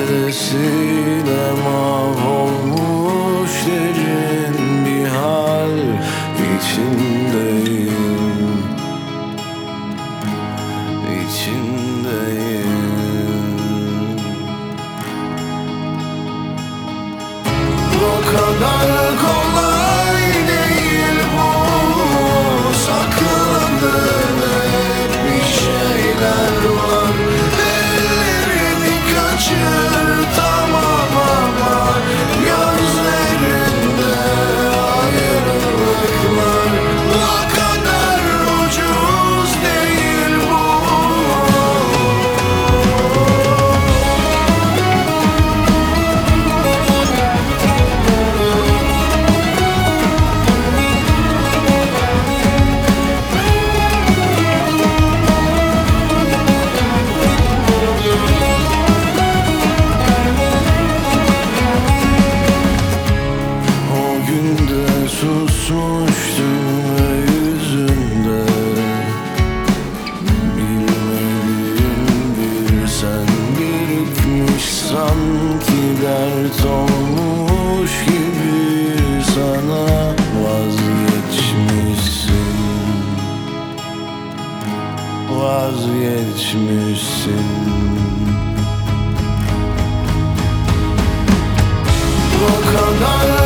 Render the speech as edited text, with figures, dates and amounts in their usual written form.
ifadesiyle mahvolmuş derin bir hal içindeyim, içindeyim. O kadar kolay değil bu, sakladığın hep bir şeyler var. Ellerini kaçır tamam ama gözlerinde ayrılıklar. O kadar ucuz değil bu. Susmuştum ve yüzünde bilmediğim bir sen birikmiş, sanki dert olmuş gibi sana vazgeçmişsin, vazgeçmişsin. O kadar